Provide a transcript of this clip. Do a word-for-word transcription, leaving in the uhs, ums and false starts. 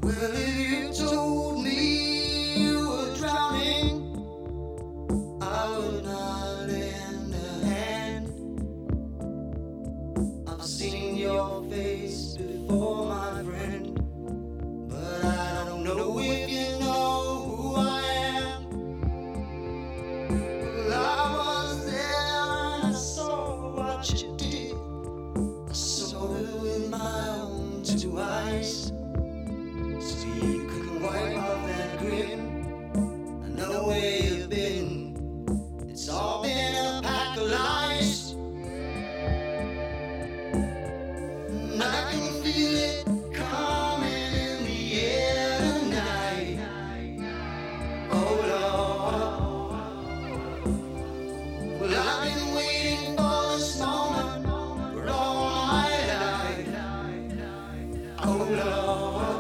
Well, if you told me you were drowning, I would not lend a hand. I've seen your face before, my friend, but I don't know if you know who I am. Well, I was there and I saw what you did. I saw it with my own two eyes. So you couldn't wipe off that grin. I know where you've been. It's all been a pack of lies. And I can feel it coming in the air tonight. Oh Lord. Well, I've been waiting for this moment for all my life. Oh Lord.